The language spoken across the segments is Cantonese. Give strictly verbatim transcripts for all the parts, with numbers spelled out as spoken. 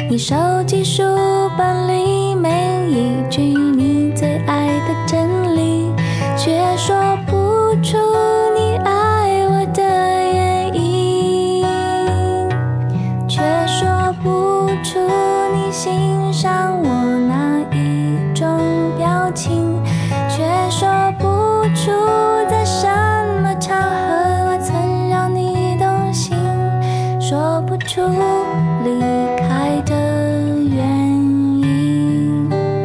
你手机书本里每一句你最爱的真理，却说不出你爱我的原因，却说不出你欣赏我哪一种表情，却说不出在什么场合我曾让你动心，说不出离开的原因。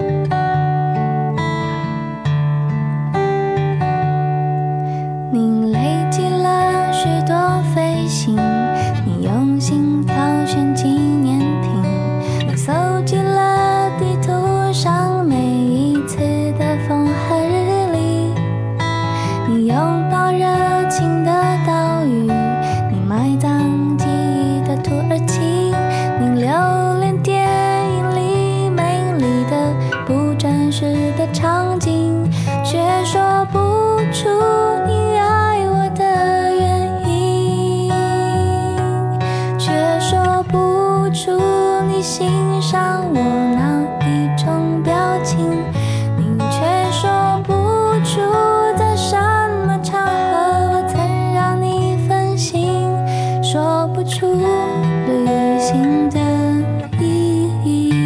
你累积了许多飞行，你用心挑选纪念品，你搜集了地图上每一次的风和日丽，你拥抱热情的岛屿，你埋葬记忆的土耳其，你留恋电影里美丽的不真实的场景，却说不出你爱我的原因，却说不出你欣赏我哪一种表情，你却说不出在什么场合我曾让你分心，说不出旅行的意义。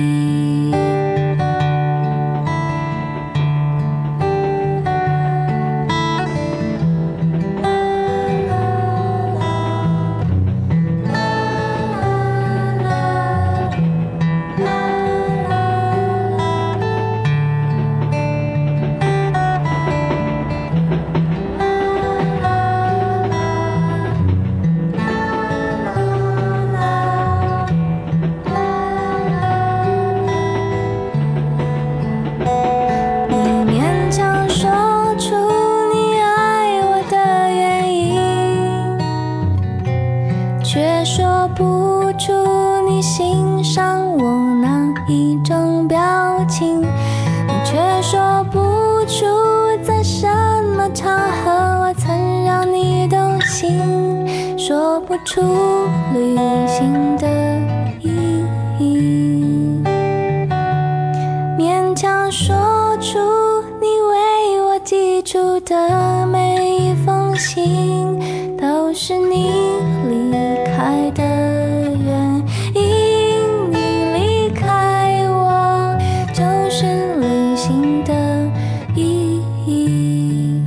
你勉强说出你爱我的原因，却说不出你欣赏我哪一种表情，你却说不出在什么场合我曾让你动心，说不出旅行的意义，勉强说出你为我寄出的每一封信都是你离开的原因，你离开我就是旅行的意义。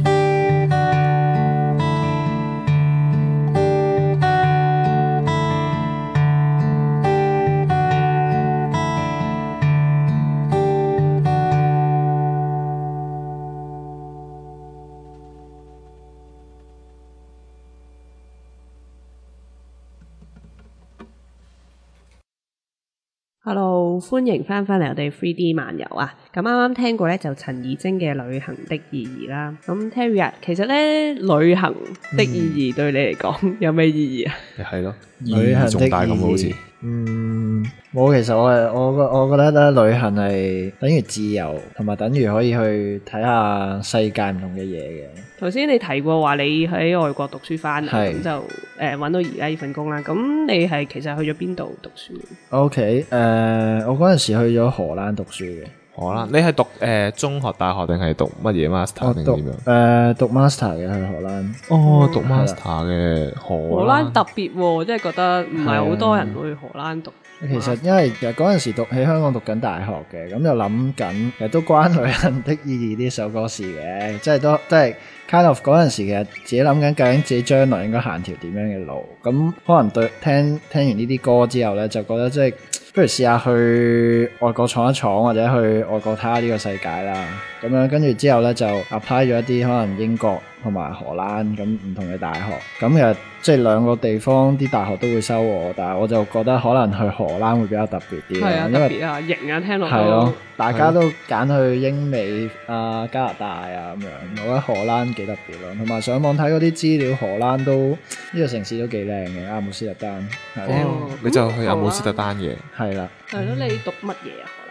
Hello， 歡迎翻返嚟我哋 three D 漫遊啊！咁啱啱聽過咧就陳綺貞嘅《旅行的意義》啦。咁 Terry 啊，其實咧旅行的意義對你嚟講、嗯、有咩意義啊？ 係咯，旅行的意義好似嗯，冇，其實我係我覺我覺得咧，旅行係等於自由，同埋等於可以去睇下世界唔同嘅嘢嘅。 頭先你提過話你喺外國讀書翻嚟，咁就誒揾、呃、到而家呢份工啦。咁你係其實去咗邊度讀書 ？OK，誒、呃，我嗰陣時去咗荷蘭讀書嘅。 荷蘭，你係讀誒、呃、中學、大學定係讀乜嘢 master 定點樣？誒、 呃，讀 master 嘅去荷蘭。 哦，讀 master 嘅荷蘭。 荷蘭特別喎，即係覺得唔係好多人去荷蘭讀。 其實因為其實嗰陣時讀喺香港讀緊大學嘅，咁就諗緊，其實都關旅行的意義呢首歌事嘅，即係都即係 kind of 嗰陣時其實自己諗緊究竟自己將來應該行條點樣嘅路，咁可能對聽聽完呢啲歌之後咧，就覺得即係不如試下去外國闖一闖，或者去外國睇下呢個世界啦。咁樣跟住之後咧就 apply 咗一啲可能英國同埋荷蘭咁唔同嘅大學，咁其實即係兩個地方啲大學都會收我，但係我就覺得可能去荷蘭會比較特別啲。 係啊， 因為特別啊，型啊，聽落係咯，大家都揀去英美啊、加拿大啊咁樣，我覺得荷蘭幾特別咯。同埋上網睇嗰啲資料，荷蘭都呢、呢個城市都幾靚嘅，阿姆斯特丹。 哦，你就去阿姆斯特丹嘅。 係啦。 係咯，你讀乜嘢啊？荷蘭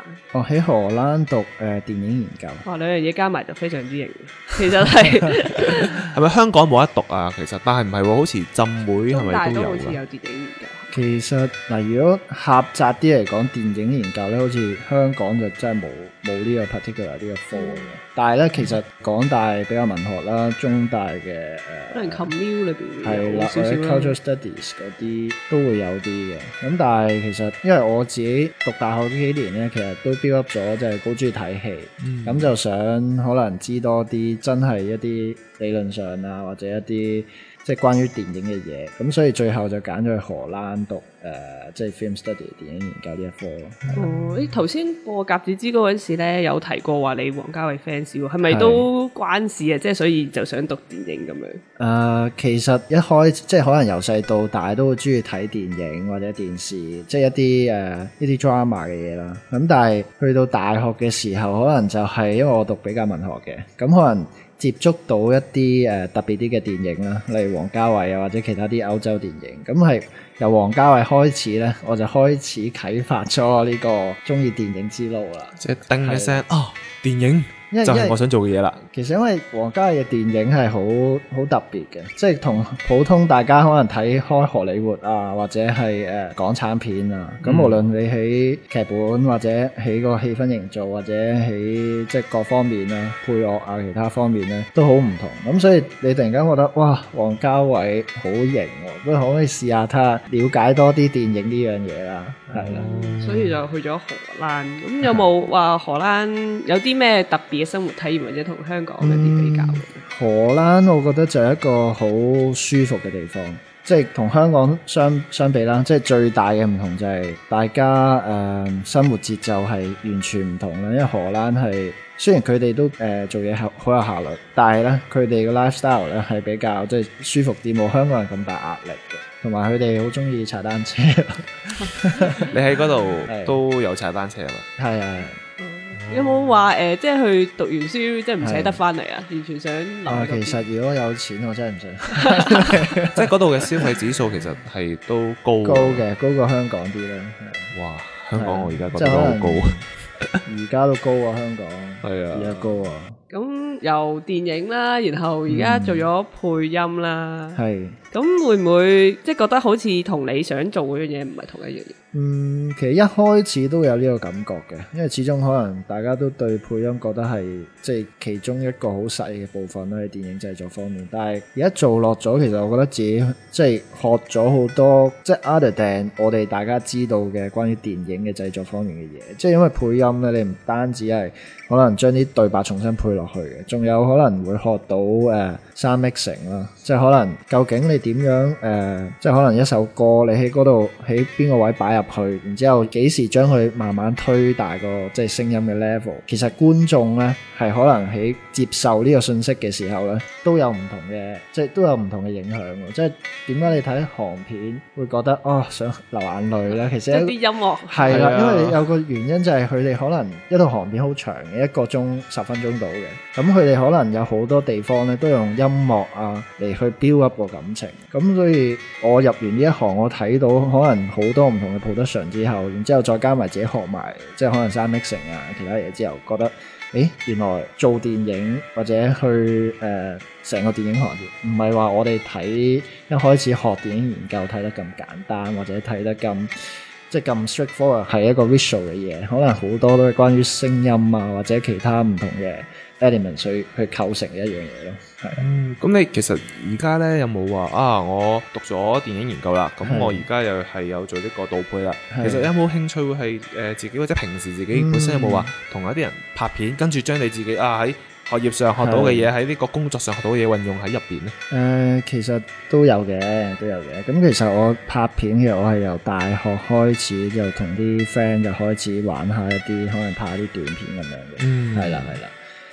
哦，喺荷蘭讀誒、呃、電影研究。 哇，兩樣嘢加埋就非常之型。其實係係咪香港冇得讀啊？其實，但係唔係喎，好似浸會係咪都有中大都好似有㗎？ 電影研究。 其實嗱，如果狹窄啲嚟講，電影研究咧，好似香港就真係冇冇呢個 particular 呢個科嘅。但係咧，其實港大比較文學啦，中大嘅誒， 可能 commute 裏邊係啦， 有少少或者 cultural studies 嗰啲都會有啲嘅。咁但係其實因為我自己讀大學呢幾年咧，其實都 build up 咗，即係好中意睇戲，咁、嗯、就想可能知多啲真係一啲理論上啊，或者一啲即係關於電影嘅嘢，咁所以最後就揀咗去荷蘭讀誒、呃，即係 film study 電影研究呢一科咯。 哦，你頭先播鴿子之歌嗰陣時咧，有提過話你王家衛 fans 喎，係咪都關事啊？即係所以就想讀電影咁樣。誒、 呃，其實一開即係可能由細到大都好中意睇電影或者電視，即係一啲誒一啲 drama 嘅嘢啦。咁但係去到大學嘅時候，可能就係因為我讀比較文學嘅，咁可能接觸到一啲誒、呃、特別啲嘅電影啦，例如王家衛啊，或者其他啲歐洲電影。咁係由王家衛開始咧，我就開始啟發咗呢個中意電影之路啦。 即係叮一聲啊，電影就係我想做嘅嘢啦。 其實因為王家衛嘅電影係好好特別嘅，即係同普通大家可能睇開荷里活啊，或者係誒、呃、港產片啊，咁、嗯、無論你喺劇本或者喺個氣氛營造，或者喺即係各方面啊，配樂啊，其他方面咧都好唔同。咁所以你突然間覺得哇，王家衛好型喎，不如可唔可以試下睇下了解多啲電影呢樣嘢啦？係啦、 嗯，所以就去咗荷蘭。咁有冇話荷蘭有啲咩特別嘅生活體驗，或者同香港有啲比較、嗯？ 荷蘭我覺得就係一個好舒服嘅地方，即係同香港相相比啦，即係最大嘅唔同就係大家誒、呃、生活節奏係完全唔同啦。因為荷蘭係雖然佢哋都誒、呃、做嘢好好有效率，但係咧佢哋嘅 lifestyle 咧係比較即係舒服啲，冇香港人咁大壓力嘅。同埋佢哋好中意踩單車。 你喺嗰度都有踩單車係嘛？ 係啊。 有冇話誒，即係去讀完書，即係唔捨得翻嚟啊？完全想留。 啊，其實如果有錢，我真係唔想。 即係嗰度嘅消費指數其實係都高。 高嘅，高過香港啲啦。 哇！香港我而家覺得好高。 而家都高啊，香港。係啊，而家高啊。 咁由電影啦，然後而家做咗配音啦。係、嗯。咁會唔會即係覺得好似同你想做嗰樣嘢唔係同一樣嘢？ 嗯，其實一開始都有呢個感覺嘅，因為始終可能大家都對配音覺得係即係其中一個好細嘅部分啦，喺電影製作方面。但係而家做落咗，其實我覺得自己即係學咗好多，即係 other than 我哋大家知道嘅關於電影嘅製作方面嘅嘢。即係因為配音咧，你唔單止係可能將啲對白重新配落去嘅，仲有可能會學到誒 sound mixing 啦，即係可能究竟你點樣誒、呃，即係可能一首歌你喺嗰度喺邊個位擺入去，然之後幾時將佢慢慢推大個即係聲音嘅 level。其實觀眾咧係可能喺接受呢個信息嘅時候咧，都有唔同嘅，即係都有唔同嘅影響喎。即係點解你睇韓片會覺得哦想流眼淚咧？其實啲音樂係啦，因為有個原因就係佢哋可能一套韓片好長嘅，一個鐘十分鐘到嘅，咁佢哋可能有好多地方咧都用音樂啊嚟去 build up 個感情。咁所以我入完呢一行，我睇到可能好多唔同嘅 production之後，然之後再加埋自己學埋，即係可能 sound mixing 啊其他嘢之後，覺得誒原來做電影或者去誒成個電影行業，唔係話我哋睇一開始學電影研究睇得咁簡單，或者睇得咁即係咁 straightforward 係一個 visual 嘅嘢，可能好多都係關於聲音啊或者其他唔同嘅 element 去去構成嘅一樣嘢咯。係啊， 嗯，咁你其實而家咧有冇話啊？我讀咗電影研究啦，咁我而家又係有做呢個導配啦。其實有冇興趣會係誒、呃、自己或者平時自己本身有冇話同一啲人拍片，跟住將你自己啊喺學業上學到嘅嘢喺呢個工作上學到嘅嘢運用喺入邊咧？誒、 呃，其實都有嘅，都有嘅。咁其實我拍片嘅，我係由大學開始就同啲 friend 就開始玩下一啲可能拍一啲短片咁樣嘅。嗯，係啦，係啦。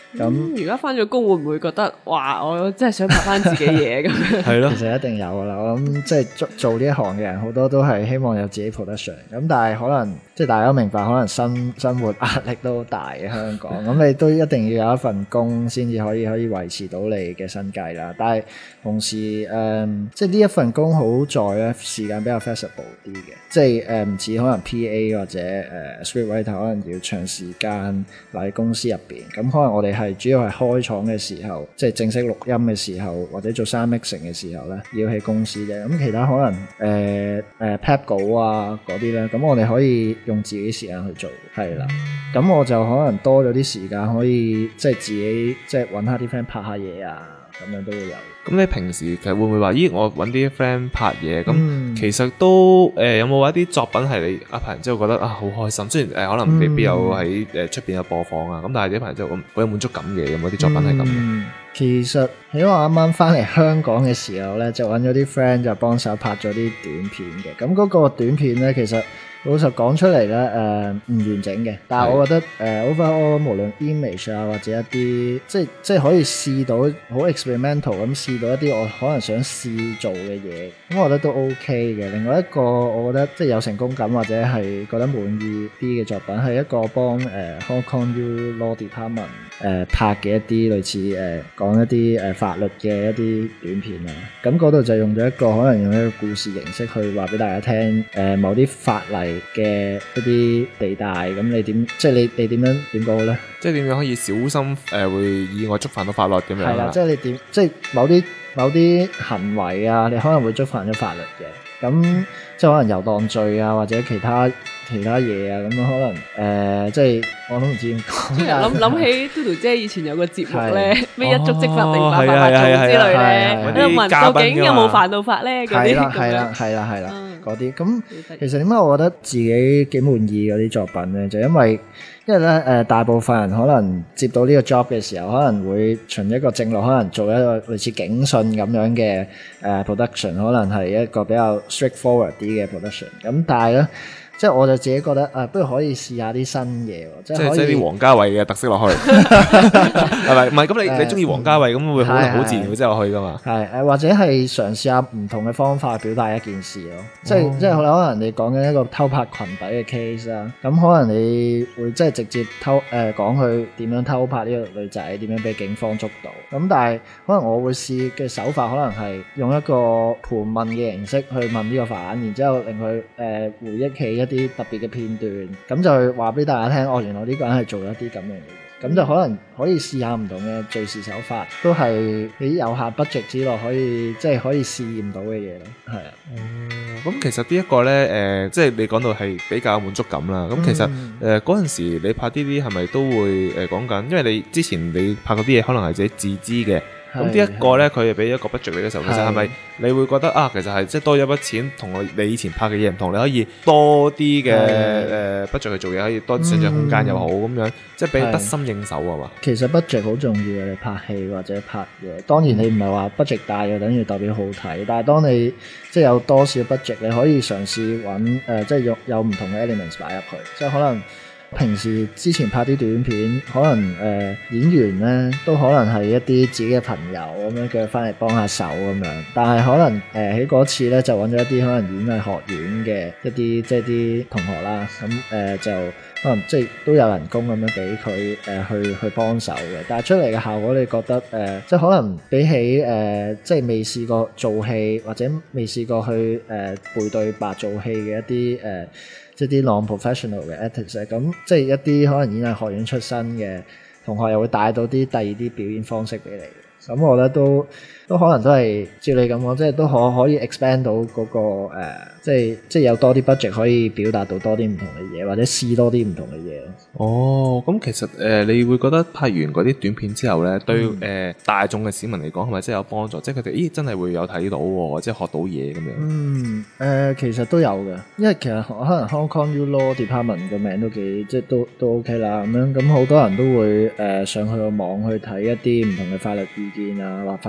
咁而家翻咗工會唔會覺得哇，我真係想拍翻自己嘢咁樣？ 係咯其，實一定有噶啦，我諗即係做做呢一行嘅人好多都係希望有自己 production，咁但係可能即係大家明白，可能生生活壓力都好大嘅香港，咁你都一定要有一份工先至可以可以維持到你嘅生計啦。但係同時誒、嗯，即係呢一份工好在咧時間比較 flexible 啲嘅，即係誒唔似可能 P A 或者誒、呃、scriptwriter 可能要長時間留喺公司入邊，咁可能我哋係主要係開廠嘅時候，即係正式錄音嘅時候，或者做 sound mixing 嘅時候咧，要喺公司啫。咁其他可能誒誒、呃呃、pap 稿啊嗰啲咧，咁我哋可以用自己時間去做，係啦。咁我就可能多咗啲時間可以即係自己即係揾下啲 friend 拍下嘢啊，咁樣都會有。 咁你平時其實會唔會話，咦？我揾啲 friend 拍嘢，咁、 嗯、 其實都誒、呃、有冇話啲作品係你啊拍完之後覺得啊好開心？雖然誒、呃、可能未必有喺誒出邊有播放啊，咁但係你拍完之後好有滿足感嘅，有冇啲作品係咁嘅？ 嗯，其實喺我啱啱翻嚟香港嘅時候咧，就揾咗啲 friend 就幫手拍咗啲短片嘅。咁嗰個短片咧，其實老實講出嚟咧，誒、呃、唔完整嘅。但係我覺得誒、呃、overall 無論 image 啊或者一啲即係即係可以試到好 experimental 咁試到一啲我可能想試做嘅嘢，咁我覺得都 OK 嘅。另外一個我覺得即係有成功感或者係覺得滿意啲嘅作品，係一個幫誒、呃、Hong Kong U Law Department 誒、呃、拍嘅一啲類似誒、呃、講一啲誒、呃、法律嘅一啲短片啊。咁嗰度就用咗一個可能用一個故事形式去話俾大家聽，誒、呃、某啲法例嘅一啲地帶，咁你點即係你你點樣點講好咧？ 即係點樣可以小心誒、呃、會意外觸犯到法律咁樣係啦，即係你點即係某啲某啲行為啊，你可能會觸犯咗法律嘅。咁即係可能遊蕩罪啊，或者其他其他嘢啊，咁可能誒、呃，即係我都唔知點講。 諗諗起嘟嘟姐以前有個節目咧，咩一觸即發定哦百發百中之類咧， 係係係係係喺度問究竟有冇犯到法咧？嗰啲係啦咁係啦樣。 係啦係啦嗯嗰啲。咁其實點解我覺得自己幾滿意嗰啲作品咧？就因為因為咧誒、呃，大部分人可能接到呢個 job 嘅時候，可能會循一個正路，可能做一個類似警訊咁樣嘅誒、呃、production，可能係一個比較 straightforward 啲嘅 production。咁但係咧，即係我就自己覺得啊、呃，不如可以試下啲新嘢喎，即係可以即係即係啲王家衛嘅特色落去，係咪？唔係咁你你中意王家衛咁會好好自然會擠落去噶嘛？ 係誒，或者係嘗試下唔同嘅方法表達一件事咯。即係、 哦、 即係可能你講緊一個偷拍裙底嘅 case 啦，咁可能你會即係直接偷誒講佢點樣偷拍呢個女仔，點樣俾警方捉到。咁但係可能我會試嘅手法可能係用一個盤問嘅形式去問呢個犯，然之後令佢誒、呃、回憶起一啲特別嘅片段，咁就話俾大家聽，哦，原來呢個人係做咗啲咁樣嘅嘢，咁就可能可以試下唔同嘅敘事手法，都係喺有限 budget 之內可以即係可以試驗到嘅嘢咯，係啊。 咁、嗯、其實呢一個呢，誒、呃，即係你講到係比較滿足感啦。咁、嗯、其實誒嗰陣時你拍呢啲係咪都會誒講緊？因為你之前你拍嗰啲嘢可能係自己自資嘅。咁呢一個咧，佢係俾一個 budget 你嘅時候，其實係咪你會覺得啊？其實係即係多咗一筆錢，同我你以前拍嘅嘢唔同，你可以多啲嘅誒 budget 去做嘢，可以多啲想像空間又好咁樣，即係俾得心應手啊嘛。 其實 budget 好重要嘅，你拍戲或者拍嘢，當然你唔係話 budget 大就等於代表好睇，但係當你即係有多少 budget，你可以嘗試揾誒、呃，即係有有唔同嘅 elements 擺入去，即係可能。平時之前拍啲短片，可能誒、呃、演員咧都可能係一啲自己嘅朋友咁樣叫佢翻嚟幫下手咁樣，但係可能誒喺嗰次咧就揾咗一啲可能演藝學院嘅一啲即係啲同學啦，咁誒、呃、就可能即係都有人工咁樣俾佢誒去去幫手嘅，但係出嚟嘅效果你覺得誒、呃、即係可能比起誒、呃、即係未試過做戲或者未試過去誒、呃、背對白做戲嘅一啲誒。呃即係啲 non-professional 嘅 artist 咁即係一啲可能演藝學院出身嘅同學又會帶到啲第二啲表演方式俾你。咁我覺得都都可能都係照你咁講，即係都可可以 expand 到嗰、那個、呃、即係即係有多啲 budget 可以表達到多啲唔同嘅嘢，或者試多啲唔同嘅嘢咯。 哦，咁其實誒、呃，你會覺得拍完嗰啲短片之後咧，對誒、呃、大眾嘅市民嚟講係咪真係有幫助？即係佢哋咦真係會有睇到喎，即係學到嘢咁樣。嗯，誒、 呃、其實都有嘅，因為其實可能 Hong Kong U Law Department 個名都幾即係都都 OK 啦咁樣，咁好多人都會誒、呃、上去個網去睇一啲唔同嘅法律意見啊，或法法律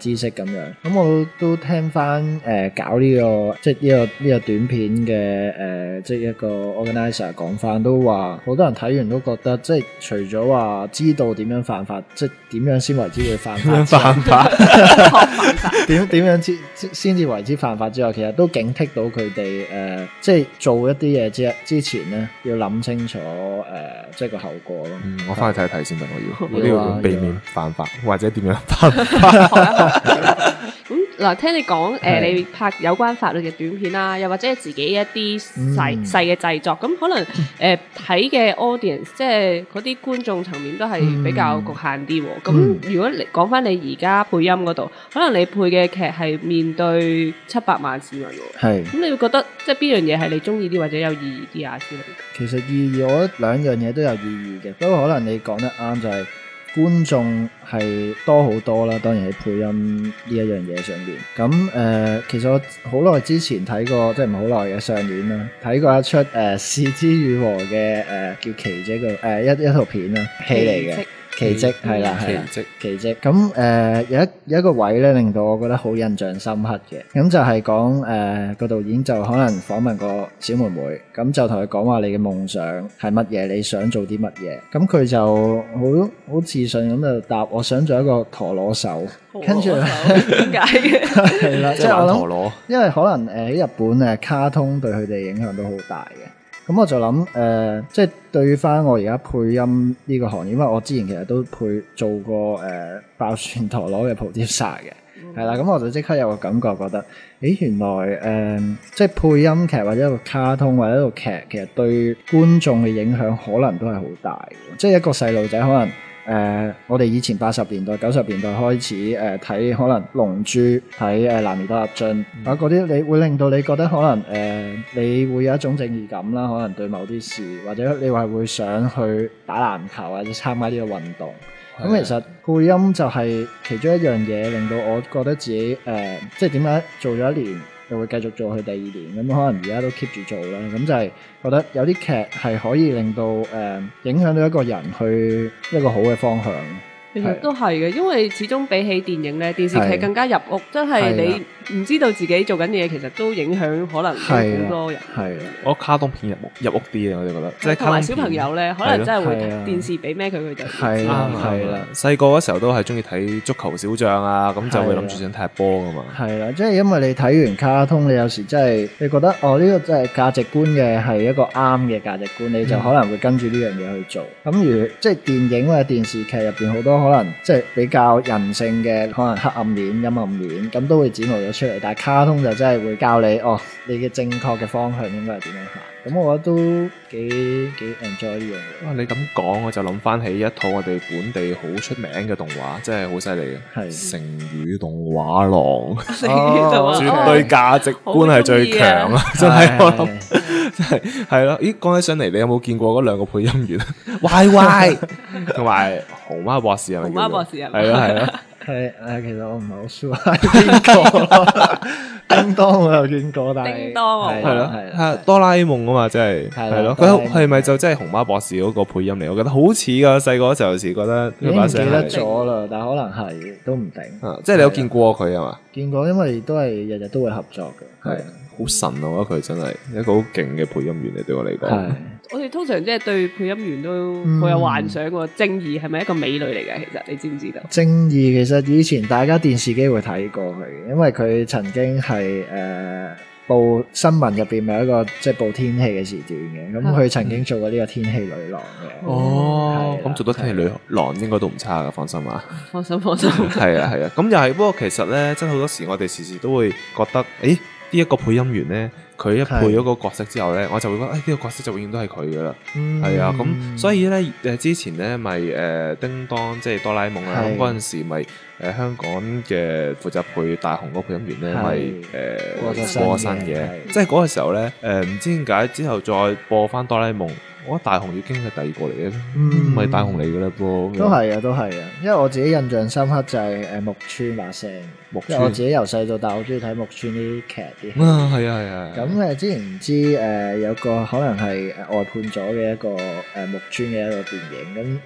知識咁樣。咁我都聽翻誒、呃、搞呢、這個即係呢個呢、這個短片嘅誒、呃、即係一個 organizer 講翻，都話好多人睇完都覺得即係除咗話知道點樣犯法，即係點樣先為之會犯法？ 犯法點點樣之先至為之犯法之外，其實都警惕到佢哋誒，即係做一啲嘢之之前咧，要諗清楚誒、呃，即係個後果咯。 嗯，我翻去睇一睇先得，我要，我都要要避免犯法，或者點樣犯法。 咁嗱，聽你講誒、呃，你拍有關法律嘅短片啦，又或者係自己一啲細細嘅製作，咁可能誒睇嘅 audience，即係嗰啲觀眾層面都係比較局限啲喎。咁、嗯、如果你講翻你而家配音嗰度，可能你配嘅劇係面對七百萬市民喎。係。咁你會覺得即係邊樣嘢係你中意啲或者有意義啲啊之類？ 其實意義，我覺得兩樣嘢都有意義嘅，不過可能你講得啱就係、是。觀眾係多好多啦，當然喺配音呢一樣嘢上邊。咁誒、呃，其實我好耐之前睇過，即係唔係好耐嘅上年啦，睇過一出誒《是枝裕和》嘅誒叫奇蹟嘅誒一一套片啦，戲嚟嘅。奇蹟係啦，係啦，奇蹟咁誒、呃、有一有一個位咧，令到我覺得好印象深刻嘅。咁就係講誒個導演就可能訪問個小妹妹，咁就同佢講話你嘅夢想係乜嘢，你想做啲乜嘢。咁佢就好好自信咁就答我想做一個陀螺手。跟住點解嘅？係啦，即係我諗，因為可能誒喺日本誒卡通對佢哋影響都好大嘅。咁我就諗誒、呃，即係對翻我而家配音呢個行業，因為我之前其實都配做過誒、呃、爆旋陀螺嘅 producer 嘅，係啦、嗯，咁我就即刻有個感覺，覺得，誒原來誒、呃、即係配音劇或者一個卡通或者一個劇，其實對觀眾嘅影響可能都係好大嘅，即係一個細路仔可能。誒、呃，我哋以前八十年代、九十年代開始誒睇、呃、可能《龍珠》、睇誒《男兒當入樽》啊嗰啲，你會令到你覺得可能誒、呃，你會有一種正義感啦，可能對某啲事，或者你話會想去打籃球或者參加呢個運動。咁的其實配音就係其中一樣嘢，令到我覺得自己誒、呃，即係點解做咗一年，又會繼續做去第二年，咁可能而家都 keep 住做啦。咁就係覺得有啲劇係可以令到誒、呃、影響到一個人去一個好嘅方向。 其實都係嘅，因為始終比起電影咧，電視劇更加入屋，真係你唔知道自己做緊嘢，其實都影響可能好多人。係啊， 我卡通片入屋入屋啲啊，我哋覺得。即係同埋小朋友咧，可能真係會電視俾咩佢佢就係啦係啦。 細個嗰時候都係中意睇足球小將啊，咁就會諗住想踢波噶嘛。係啦，即係因為你睇完卡通，你有時真係你覺得哦呢個真係價值觀嘅係一個啱嘅價值觀，你就可能會跟住呢樣嘢去做。咁如即係電影或者電視劇入邊好多。可能即係比較人性嘅，可能黑暗面、陰暗面，咁都會展露咗出嚟。但係卡通就真係會教你，哦，你嘅正確嘅方向應該係點樣行。咁我覺得都幾幾 enjoy 呢樣嘢。哇！ 你咁講，我就諗翻起一套我哋本地好出名嘅動畫，真係好犀利嘅。係成語動畫廊，哦、絕對價值觀係最強啊！真係我諗，真係係咯。咦，講起上嚟，你有冇見過嗰兩個配音員？Y Y 同埋熊貓博士係咪？ 熊貓博士係咪？ 係咯係咯。 係誒，其實我唔係好 sure 係邊個。叮當我有見過，但係叮當係咯係哆啦 A 夢啊嘛，真係係咯。佢係咪就真係熊貓博士嗰個配音嚟？我覺得好似噶，細個嗰時候有時覺得已經唔記得咗啦，但係可能係都唔定。 即係你有見過佢係嘛？ 見過，因為都係日日都會合作嘅。係好神啊！我覺得佢真係一個好勁嘅配音員嚟，對我嚟講。 我哋通常即係對配音員都好有幻想喎。正義係咪一個美女嚟嘅？其實你知唔知道？ 正義其實以前大家電視機會睇過佢，因為佢曾經係誒報新聞入邊咪有一個即係報天氣嘅時段嘅，咁佢曾經做過呢個天氣女郎嘅。 哦，咁做到天氣女郎應該都唔差噶，放心啊！ 放心放心。係啊係啊，咁又係。不過其實咧，真係好多時我哋時時都會覺得，誒。呢一個配音員咧，佢一配咗個角色之後咧，我就會覺得，誒、哎、呢、這個角色就永遠都係佢噶啦，係、嗯、啊，咁所以咧誒之前咧咪誒叮當即係哆啦 A 夢啦，咁嗰陣時咪誒、呃、香港嘅負責配大雄嗰個配音員咧咪誒過身嘅，即係嗰個時候咧誒唔知點解之後再播翻哆啦 A 夢。我覺得大雄已經係第二個嚟嘅，唔係、嗯、大雄嚟嘅啦噃。都係啊，都係啊，因為我自己印象深刻就係誒木村把聲，木村因為我自己由細到大好中意睇木村啲劇啲。 啊，係啊，係啊。 咁誒之前唔知誒、呃、有個可能係外判咗嘅一個誒木村嘅一個電影咁。誒、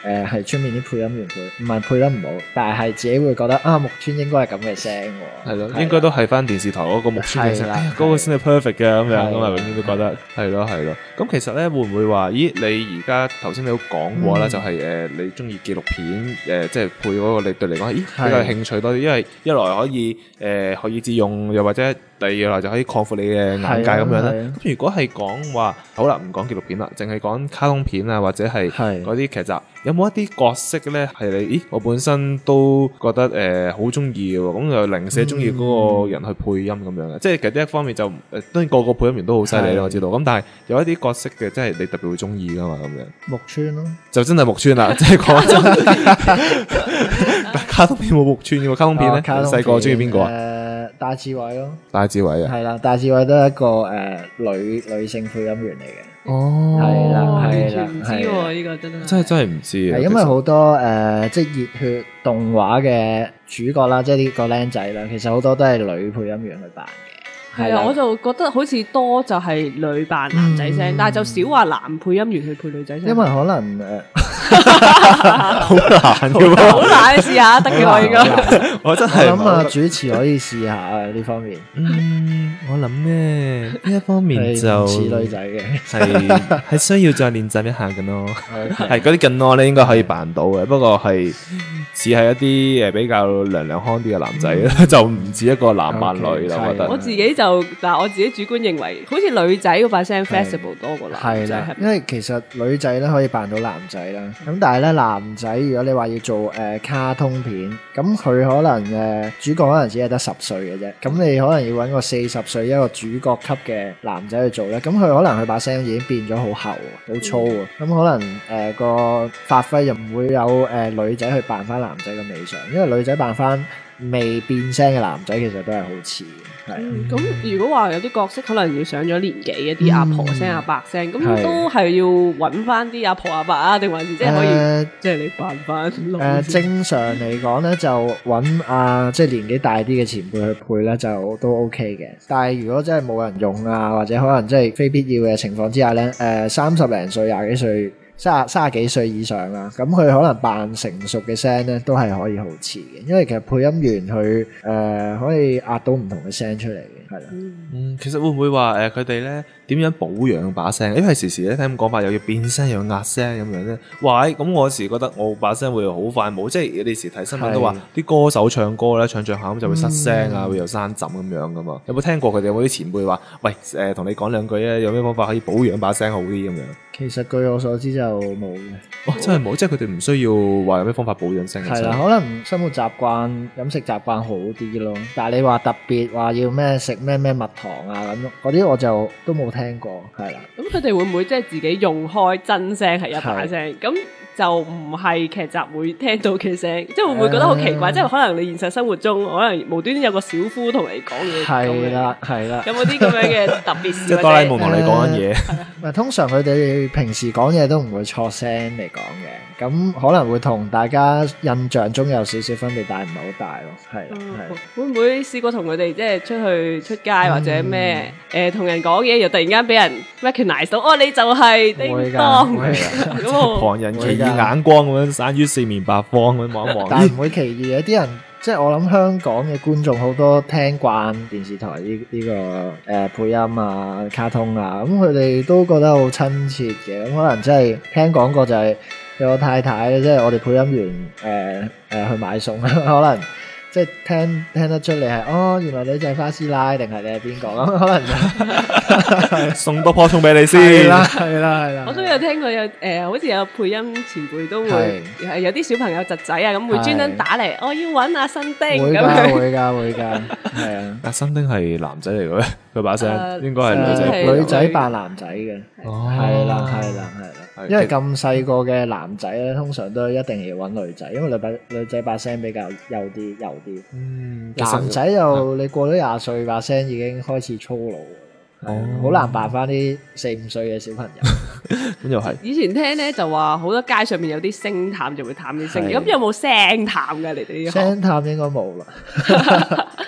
誒係出面啲配音員配，唔係配得唔好，但係係自己會覺得啊木村應該係咁嘅聲喎。 係咯，應該都係翻電視台嗰個木村嘅聲，嗰個先係 perfect 嘅咁樣，咁啊永遠都覺得係咯係咯。咁其實咧會唔會話，咦你而家頭先你都講過啦，就係誒你中意紀錄片誒，即係配嗰個你對嚟講，咦比較興趣多啲，因為一來可以誒學以致用，又或者第二來就可以擴闊你嘅眼界咁樣咧。咁如果係講話好啦，唔講紀錄片啦，淨係講卡通片啊，或者係嗰啲劇集，有冇一啲角色咧係你？咦，我本身都覺得誒好中意嘅喎，咁就零舍中意嗰個人去配音咁樣嘅。即係其實呢一方面就誒，當然個個配音員都好犀利啦，我知道。咁但係有一啲角色嘅，即係你特別會中意噶嘛咁樣。 木村咯， 就真係木村啦，即係講真。但卡通片冇木村嘅喎，卡通片咧，細個中意邊個啊？ 誒，戴志偉咯。 戴志偉啊？ 係啦，戴志偉都係一個誒女女性配音員嚟嘅。 哦， 係啦， 完係啦， 全唔知喎，呢個真係真係真係唔知啊！ 係因為好多誒，即係熱血動畫嘅主角啦，即係呢個僆仔啦，其實好多都係女配音員去扮嘅。 係啊，我就覺得好似多就係女扮男仔聲，但係就少話男配音員去配女仔聲。 因為可能誒。 好難嘅喎， 好難，試下得嘅我應該。 我真係諗啊，主持可以試下啊呢方面。 嗯，我諗咧呢一方面就似女仔嘅， 係係需要再練習一下嘅咯。係嗰啲近我咧應該可以扮到嘅，不過係似係一啲誒比較娘娘腔啲嘅男仔，就唔似一個男扮女啦。我覺得我自己就嗱，我自己主觀認為，好似女仔嗰把聲 flexible 多過男仔。 係啦，因為其實女仔咧可以扮到男仔啦。咁但係咧男仔如果你話要做誒、呃、卡通片，咁佢可能誒、呃、主角可能只係得十歲嘅啫，咁你可能要揾個四十歲一個主角級嘅男仔去做咧，咁佢可能佢把聲已經變咗好厚好粗啊，咁、嗯、可能誒、呃、個發揮又唔會有誒、呃、女仔去扮翻男仔咁理想，因為女仔扮翻未變聲嘅男仔其實都係好似嘅。係咁、嗯、如果話有啲角色可能要上咗年紀一啲阿婆聲、阿伯聲，咁都係要揾翻啲阿婆阿伯啊，定還是即係可以、呃、即係你扮翻？誒、 呃、正常嚟講咧，就揾啊即係年紀大啲嘅前輩去配咧，就都 OK 嘅。但係如果真係冇人用啊，或者可能即係非必要嘅情況之下咧，誒三十零歲、廿幾歲。三十三十幾歲以上啦，咁佢可能扮成熟嘅聲咧，都係可以好似嘅，因為其實配音員佢誒、呃、可以壓到唔同嘅聲出嚟嘅，係啦。 嗯，其實會唔會話誒佢哋咧點樣保養把聲？因為時時咧聽咁講法，又要變聲又要壓聲咁樣咧。哇！咁我有時覺得我把聲會好快冇，即係有啲時睇新聞都話啲歌手唱歌咧唱唱下咁就會失聲啊，嗯、會有山枕咁樣噶嘛。有冇聽過佢哋有冇啲前輩話喂誒同、呃、你講兩句啊？有咩方法可以保養把聲好啲咁樣？ 其實據我所知就冇嘅， 哦，真係冇，即係佢哋唔需要話有咩方法保養聲。 係啦，可能生活習慣、飲食習慣好啲咯。但係你話特別話要咩食咩咩蜜糖啊咁，嗰啲我就都冇聽過。係啦， 咁佢哋會唔會即係自己用開真聲係一把聲咁？就唔係劇集會聽到嘅聲，即係會唔會覺得好奇怪？嗯、即係可能你現實生活中可能無端端有個小夫同你講嘢， 係啦係啦， 有冇啲咁樣嘅特別事？ 即係哆啦 A 夢同你講緊嘢。 唔係通常佢哋平時講嘢都唔會錯聲嚟講嘅，咁可能會同大家印象中有少少分別，但係唔係好大咯。係係、嗯、 會唔會試過同佢哋即係出去出街或者咩誒同人講嘢，又突然間俾人 recognize 到哦，你就係叮當咁旁人奇異眼光咁樣散於四面八方咁望一望， 但唔會奇異嘅。啲人即係我諗香港嘅觀眾好多聽慣電視台呢、呢、呢個誒、呃、配音啊、卡通啊，咁佢哋都覺得好親切嘅。咁可能真係聽講過就係有個太太即係我哋配音員誒誒、呃呃、去買餸，可能。即係聽聽得出你係哦，原來你就係花師奶定係你係邊個咁？可能就送多棵葱俾你先。 係啦係啦係啦。 我都有聽過有誒、呃，好似有配音前輩都會係有啲小朋友侄仔啊，咁會專登打嚟，我、哦、要揾阿新丁咁樣。 會㗎會㗎，係啊。 阿新丁係男仔嚟嘅咩？佢把聲應該係女仔、 呃，女仔扮男仔嘅。哦，係啦係啦係啦。因為咁細個嘅男仔咧，通常都一定要揾女仔，因為女把女仔把聲比較幼啲幼啲。嗯，男仔就你過咗廿歲，把聲已經開始粗魯。哦，好難扮翻啲四五歲嘅小朋友。 咁又係。 以前聽咧就話好多街上面有啲星探就會探啲聲，咁有冇聲探嘅你哋呢行？ 聲探應該冇啦。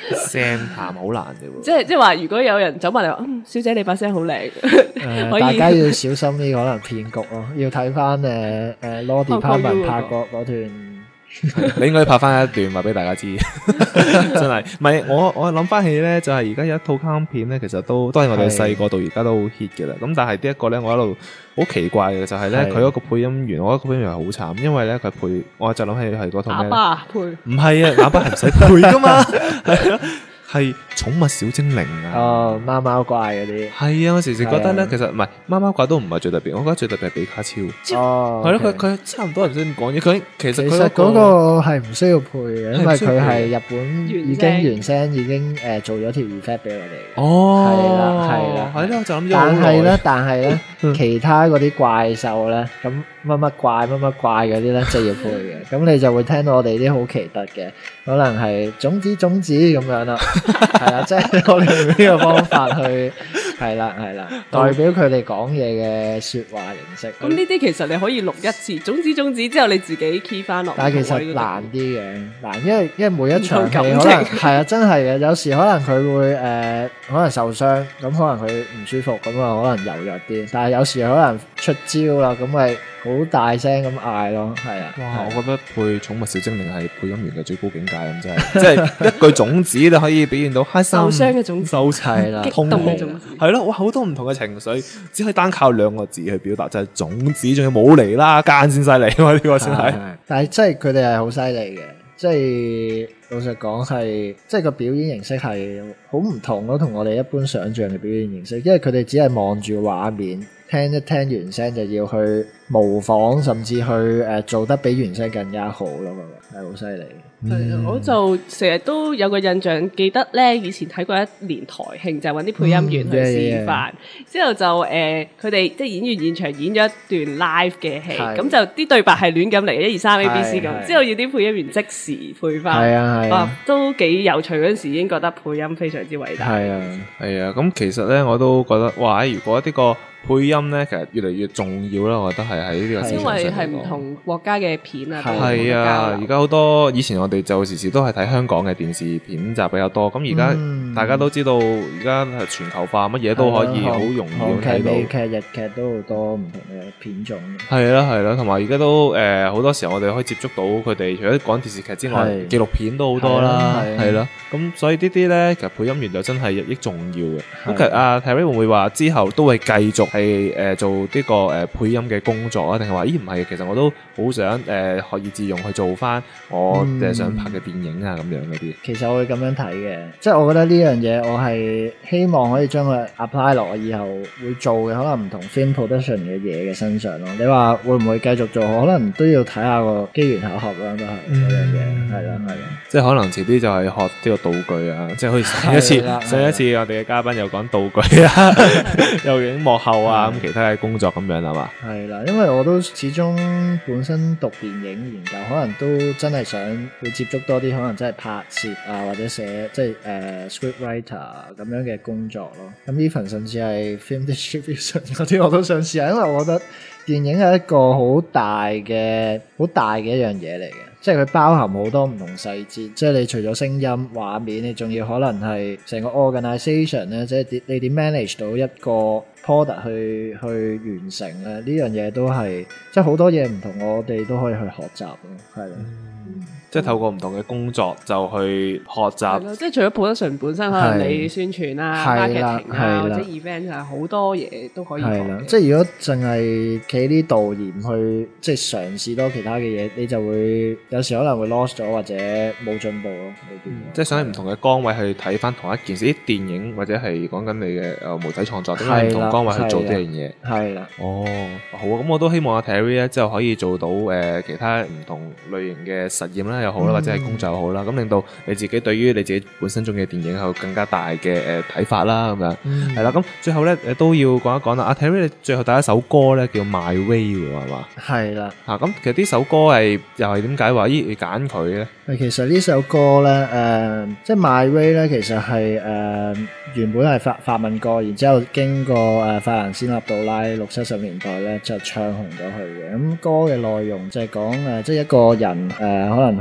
聲談好難嘅喎。 即係即係話，如果有人走埋嚟話，嗯，小姐你把聲好靚， 誒可以大家要小心呢個可能騙局咯，要睇翻誒誒 Law Department 拍過嗰段。 你應該拍翻一段話俾大家知，真係唔係我我諗翻起咧，就係而家有一套卡通片咧，其實都都係我哋細個到而家都好 hit 嘅啦。咁但係呢一個咧，我一路好奇怪嘅就係咧，佢嗰個配音員，我覺得個配音員係好慘，因為咧佢配，我就諗起係嗰套咩？ 啞巴配？ 唔係啊，啞巴係唔使配噶嘛，係啊。係寵物小精靈啊！ 哦，貓貓怪嗰啲係啊！我時時覺得咧， 係啊其實唔係貓貓怪都唔係最特別，我覺得最特別係比卡超。 哦， 係咯，佢 OK 佢差唔多唔識點講嘢。佢其實其佢實嗰個係唔需要配嘅，因為佢係日本原聲已經原聲已經誒做咗條 effect 俾我哋。 哦， 係啦係啦係咯，我就諗咗好但係耐咧，但係咧，其他嗰啲怪獸咧，咁乜乜怪乜乜怪嗰啲咧，即係要配嘅。咁你就會聽到我哋啲好奇特嘅，可能係種子種子咁樣啦，係啦，即係我哋用呢個方法去，係啦係啦，代表佢哋講嘢嘅説話形式。 咁呢啲其實你可以錄一次，種子種子之後你自己 key 翻落。 但係其實難啲嘅，難，因為因為每一場戲可唔能同感情係啊，真係嘅，有時可能佢會誒、呃，可能受傷，咁可能佢唔舒服，咁啊可能柔弱啲，但係有時可能出招啦，咁咪好大聲咁嗌咯，係啊。 哇！我覺得配寵物小精靈係配音員嘅最高境界咁，真係，即係一句種子你可以表現到開心、 受傷嘅種子受係啦激痛動嘅種子。 係咯，哇！好多唔同嘅情緒，只可以單靠兩個字去表達，就係種子，仲要冇嚟啦，間先犀利喎，呢個先係。 但係真係佢哋係好犀利嘅，即係老實講係，即係個表演形式係好唔同咯，同我哋一般想象嘅表演形式，因為佢哋只係望住畫面，聽一聽原聲就要去模仿，甚至去誒、呃、做得比原聲更加好咯，係好犀利。 係啊，我就成日都有個印象，記得咧以前睇過一年台慶，就揾啲配音員去示範，之後就誒佢哋即係演員現場演咗一段 live 嘅戲，咁就啲對白係亂咁嚟，一二三 A B C 咁，之後要啲配音員即時配翻， 係啊係啊， 都幾有趣。嗰陣時已經覺得配音非常之偉大。 係啊係啊，咁其實咧我都覺得，哇！如果呢個配音咧，其實越嚟越重要啦，我覺得係喺呢個市因為場上嚟講。 係唔同國家嘅片啊， 係啊，而家好多以前我哋就時時都係睇香港嘅電視片集比較多，咁而家大家都知道，而家係全球化，乜嘢都可以好容易咁睇到。 韓劇、美劇、日劇都好多唔同嘅片種。 係啦係啦，同埋而家都誒好多時候我哋可以接觸到佢哋，除咗講電視劇之外，紀錄片都好多啦，係啦。咁所以呢啲咧，其實配音員就真係日益重要嘅。咁其實阿 Terry 會唔會話之後都會繼續係誒做呢個誒配音嘅工作啊？定係話咦唔係？其實我都好想誒學以致用去做翻我誒想拍嘅電影啊咁樣嗰啲。 其實我會咁樣睇嘅，即係我覺得呢樣嘢我係希望可以將佢 apply 落我以後會做嘅可能唔同 film production 嘅嘢嘅身上咯。你話會唔會繼續做？可能都要睇下個機緣巧合啦，都係嗰樣嘢。係啦係啦， 即係可能遲啲就係學呢個道具啊，即係好似上一次上一次我哋嘅嘉賓又講道具啊，又影幕後啊咁其他嘅工作咁樣係嘛？係啦，因為我都始終本身讀電影研究，可能都真係想會接觸多啲，可能真係拍攝啊或者寫即係誒、uh, script writer 咁樣嘅工作咯。咁 even 甚至係 film distribution 嗰啲我都想試下，因為我覺得電影係一個好大嘅好大嘅一樣嘢嚟嘅。即係佢包含好多唔同細節，即係你除咗聲音、畫面，你仲要可能係成個 organisation 咧，即係你點 manage 到一個 product 去去完成咧？呢樣嘢都係即係好多嘢唔同，我哋都可以去學習咯，係咯。 嗯，即係透過唔同嘅工作就去學習。 即係除咗 production本身，可能你宣傳啊、marketing 啊或者 event 啊，好多嘢都可以學嘅。 即係如果淨係企啲導演去即係嘗試多其他嘅嘢，你就會有時可能會 lost 咗或者冇進步咯。 嗯、即係想喺唔同嘅崗位去睇翻同一件事，啲電影或者係講緊你嘅誒媒體創作，點解唔同崗位去做呢樣嘢？ 係啦。 哦，好啊，咁我都希望阿 Terry 咧之後可以做到誒、呃、其他唔同類型嘅實驗啦又好啦，嗯、或者係工作又好啦，咁令到你自己對於你自己本身中意嘅電影有更加大嘅誒睇法啦，咁樣係啦。咁、嗯、最後咧誒都要講一講啦。阿 Terry 你最後第一首歌咧叫 My Way 喎，係嘛？係啦。嚇咁、啊、其實呢首歌係又係點解話咦你揀佢咧？ 其實呢首歌咧誒、呃，即係 My Way 咧，其實係誒、呃、原本係法法文歌，然之後經過誒法蘭西納杜拉六七十年代咧就唱紅咗佢嘅。咁歌嘅內容就係講誒，即係一個人誒、呃、可能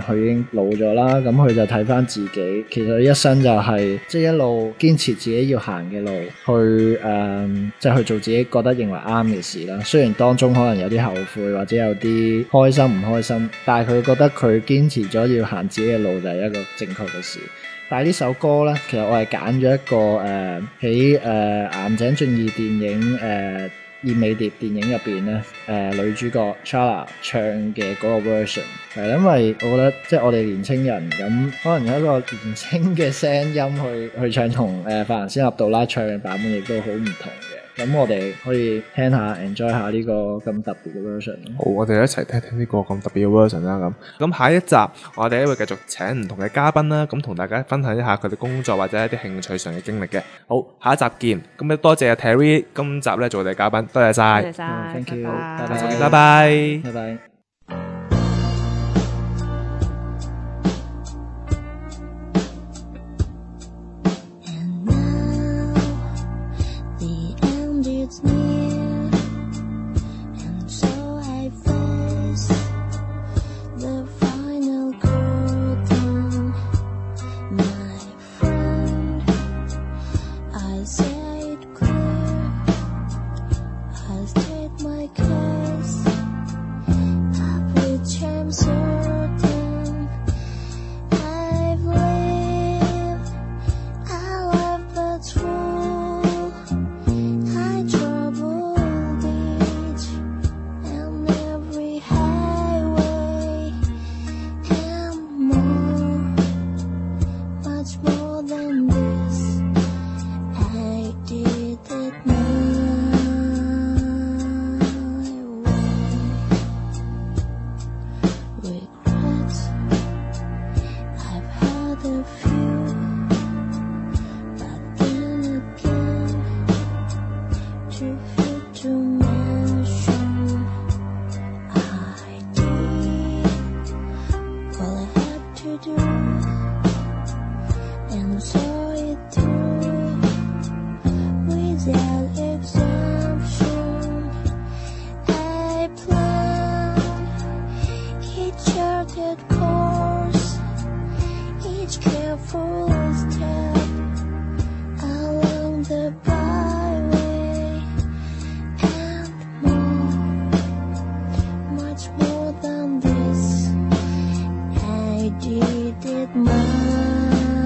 佢已經老咗啦，咁佢就睇翻自己，其實一生就係即係一路堅持自己要行嘅路，去誒即係去做自己覺得認為啱嘅事啦。雖然當中可能有啲後悔或者有啲開心唔開心，但係佢覺得佢堅持咗要行自己嘅路就係一個正確嘅事。但係呢首歌咧，其實我係揀咗一個誒喺誒岩井俊二電影誒。呃燕尾蝶電影入邊咧，誒、呃、女主角 Chala 唱嘅嗰個 version 係，因為我覺得即係我哋年青人咁，可能有一個年青嘅聲音去去唱同誒法蘭西納杜拉唱嘅版本，亦都好唔同嘅。咁我哋可以聽下 enjoy 下呢個咁特別嘅 version。 好，我哋一齊聽聽呢個咁特別嘅 version 啦。咁咁下一集我哋咧會繼續請唔同嘅嘉賓啦，咁同大家分享一下佢哋工作或者一啲興趣上嘅經歷嘅。好，下一集見。咁咧多謝阿 Terry 今集咧做我哋嘉賓，多謝晒。 多謝晒 Thank you， 拜拜拜， 拜拜， 拜拜。 It's near, and so I face the final curtain. My friend, I say it clear, I state my case, of which I'm certain. I've lived a life that's full.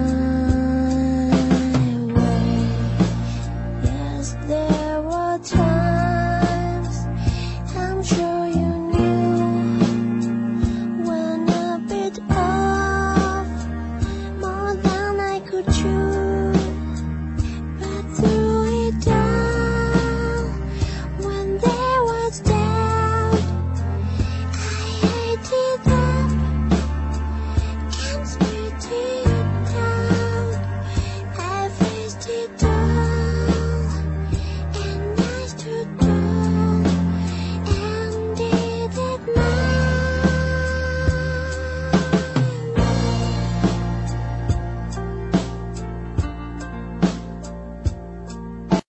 There were times